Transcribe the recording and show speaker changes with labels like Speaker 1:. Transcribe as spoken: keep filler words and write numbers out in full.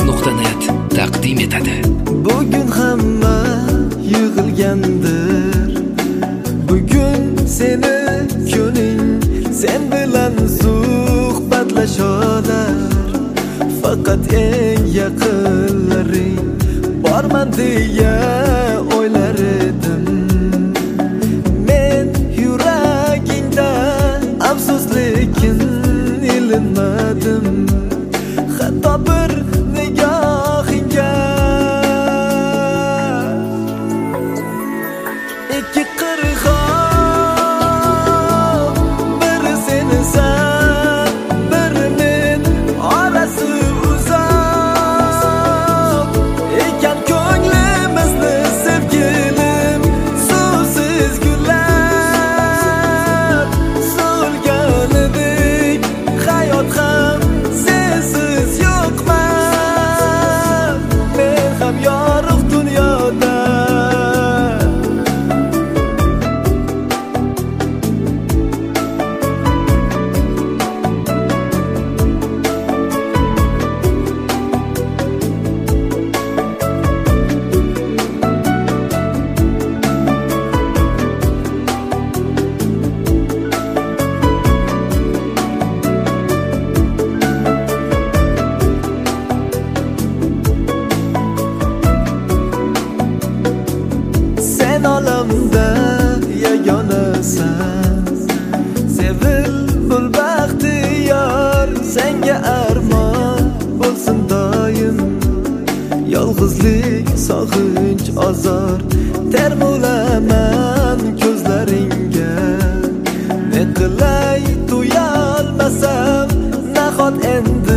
Speaker 1: nuqta net taqdim etadi.
Speaker 2: Bugun hamma yig'ilgandir. Bugun seni kuning, sen bilan suhbatlasholar. Faqat eng yaqinlaring borman deya o'ylar edim. Men yuragingda afsus lekin ilinmadim. Hatto bir nigohingga ikki qirg'oq, biri seni san, biri men orasi uzoq ekan ko'nglimizni sevgilim suvsiz gullar so'lganidek hayot ham sensiz yo'qman men ham yorug' dunyoda. Sen olamda yagonasan, sevilbul baxtiyor, senga armon bo'lsin doim. Yolg'izlik, sog'inch, azor termulaman ko'zlaringga. Ne qilay tuyolmasam, nahot endi